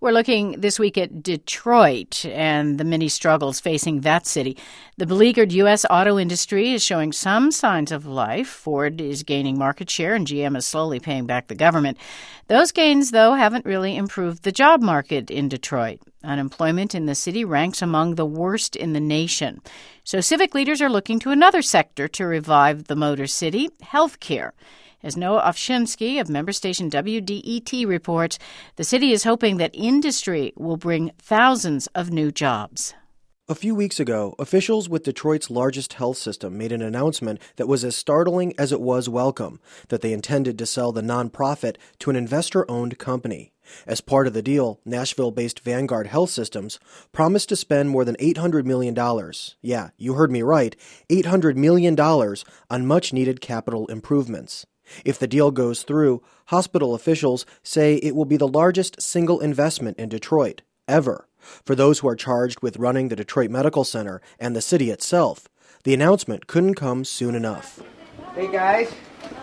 We're looking this week at Detroit and the many struggles facing that city. The beleaguered U.S. auto industry is showing some signs of life. Ford is gaining market share and GM is slowly paying back the government. Those gains, though, haven't really improved the job market in Detroit. Unemployment in the city ranks among the worst in the nation. So civic leaders are looking to another sector to revive the Motor City, healthcare. As Noah Ovchinsky of member station WDET reports, the city is hoping that industry will bring thousands of new jobs. A few weeks ago, officials with Detroit's largest health system made an announcement that was as startling as it was welcome, that they intended to sell the nonprofit to an investor-owned company. As part of the deal, Nashville-based Vanguard Health Systems promised to spend more than $800 million. Yeah, you heard me right, $800 million on much-needed capital improvements. If the deal goes through, hospital officials say it will be the largest single investment in Detroit, ever. For those who are charged with running the Detroit Medical Center and the city itself, the announcement couldn't come soon enough. Hey guys,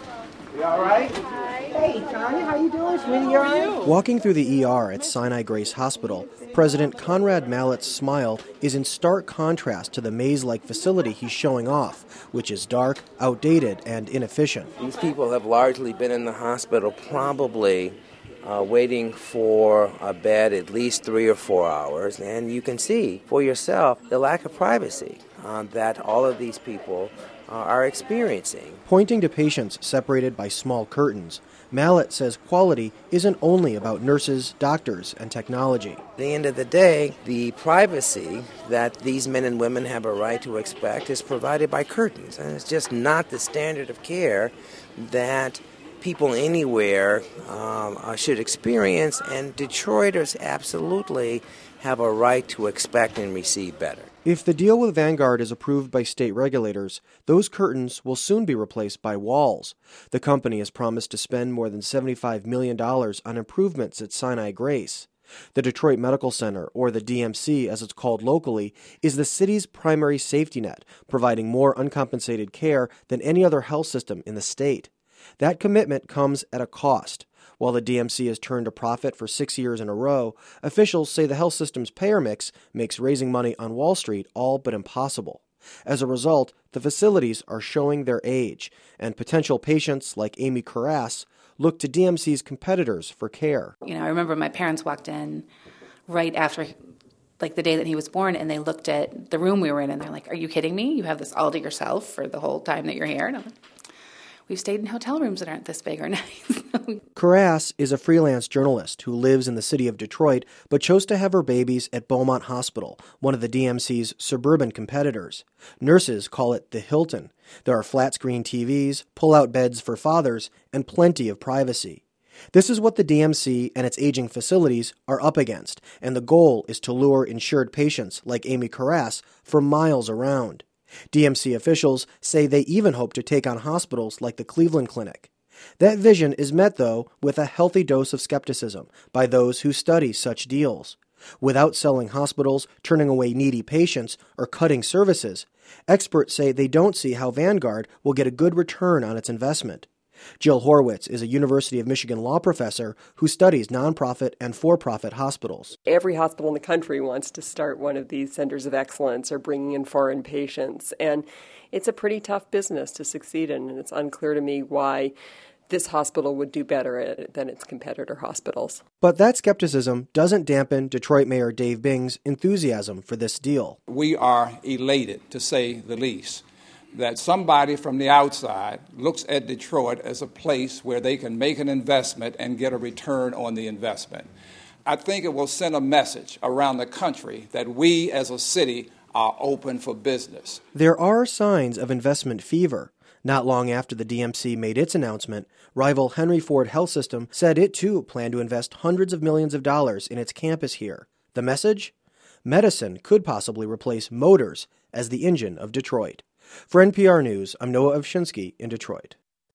you all right? Hi. Hey Tanya, how you doing? Sweetie, you all right? Walking through the ER at Sinai Grace Hospital, President Conrad Mallett's smile is in stark contrast to the maze-like facility he's showing off, which is dark, outdated, and inefficient. These people have largely been in the hospital probably waiting for a bed at least 3 or 4 hours, and you can see for yourself the lack of privacy that all of these people are experiencing. Pointing to patients separated by small curtains, Mallett says quality isn't only about nurses, doctors, and technology. At the end of the day, the privacy that these men and women have a right to expect is provided by curtains, and it's just not the standard of care that people anywhere should experience, and Detroiters absolutely have a right to expect and receive better. If the deal with Vanguard is approved by state regulators, those curtains will soon be replaced by walls. The company has promised to spend more than $75 million on improvements at Sinai Grace. The Detroit Medical Center, or the DMC as it's called locally, is the city's primary safety net, providing more uncompensated care than any other health system in the state. That commitment comes at a cost. While the DMC has turned a profit for 6 years in a row, officials say the health system's payer mix makes raising money on Wall Street all but impossible. As a result, the facilities are showing their age, and potential patients like Amy Carras look to DMC's competitors for care. I remember my parents walked in right after, the day that he was born, and they looked at the room we were in, and they're like, "Are you kidding me? You have this all to yourself for the whole time that you're here?" And I'm like, "We've stayed in hotel rooms that aren't this big or nice." Carras is a freelance journalist who lives in the city of Detroit but chose to have her babies at Beaumont Hospital, one of the DMC's suburban competitors. Nurses call it the Hilton. There are flat-screen TVs, pull-out beds for fathers, and plenty of privacy. This is what the DMC and its aging facilities are up against, and the goal is to lure insured patients like Amy Carras for miles around. DMC officials say they even hope to take on hospitals like the Cleveland Clinic. That vision is met, though, with a healthy dose of skepticism by those who study such deals. Without selling hospitals, turning away needy patients, or cutting services, experts say they don't see how Vanguard will get a good return on its investment. Jill Horwitz is a University of Michigan law professor who studies nonprofit and for-profit hospitals. Every hospital in the country wants to start one of these centers of excellence or bringing in foreign patients, and it's a pretty tough business to succeed in, and it's unclear to me why this hospital would do better at it than its competitor hospitals. But that skepticism doesn't dampen Detroit Mayor Dave Bing's enthusiasm for this deal. We are elated, to say the least, that somebody from the outside looks at Detroit as a place where they can make an investment and get a return on the investment. I think it will send a message around the country that we as a city are open for business. There are signs of investment fever. Not long after the DMC made its announcement, rival Henry Ford Health System said it too planned to invest hundreds of millions of dollars in its campus here. The message? Medicine could possibly replace motors as the engine of Detroit. For NPR News, I'm Noah Ovchinsky in Detroit.